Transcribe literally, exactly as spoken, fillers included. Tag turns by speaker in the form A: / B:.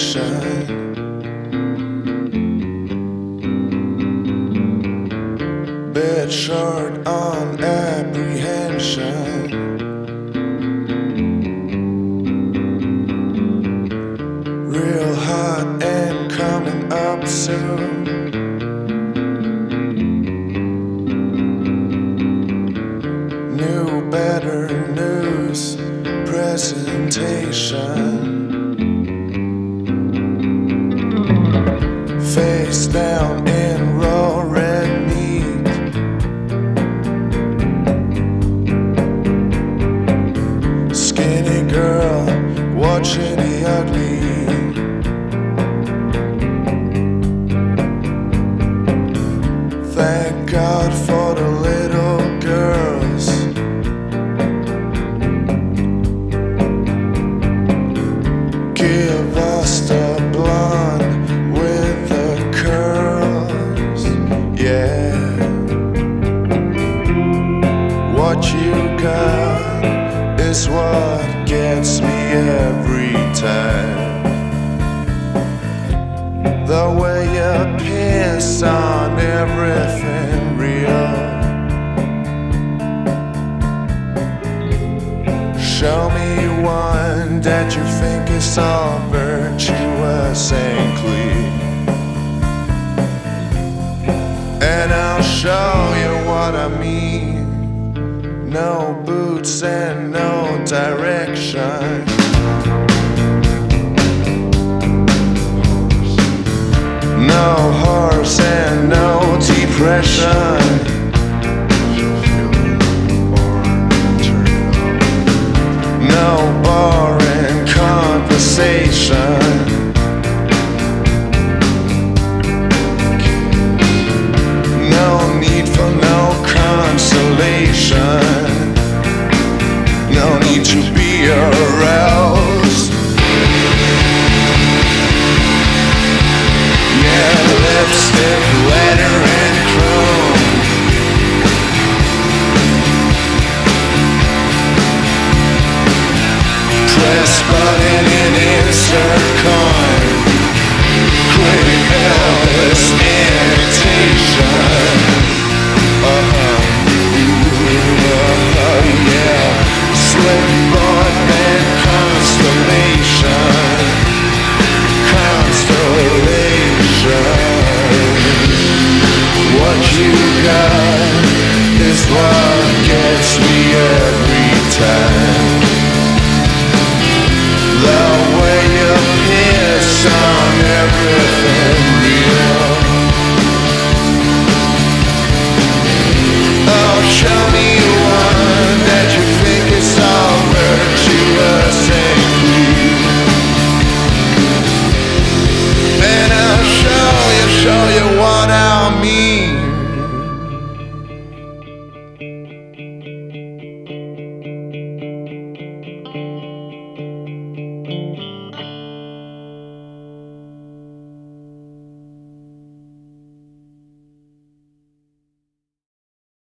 A: Bed short on apprehension. Real hot and coming up soon. New better news presentation. Face down in raw red meat. Skinny girl watching the ugly. Thank God for the little girls. Give us the blonde with the curls, yeah. What you got is what gets me every time. The way you piss on everything real. Show me one that you think is all virtuous and clean, and I'll show you what I mean. No boots and no direction. No horse and no depression. No boring conversation. No need for no consolation. No need to be aroused. Yeah, lipstick, letter, and chrome. Press button and insert coin. Quick Elvis imitation. Uh-huh, ooh, uh-huh, yeah. Slip board and constellation. Constellation. What you got is what gets me every time. The way you piss on everything.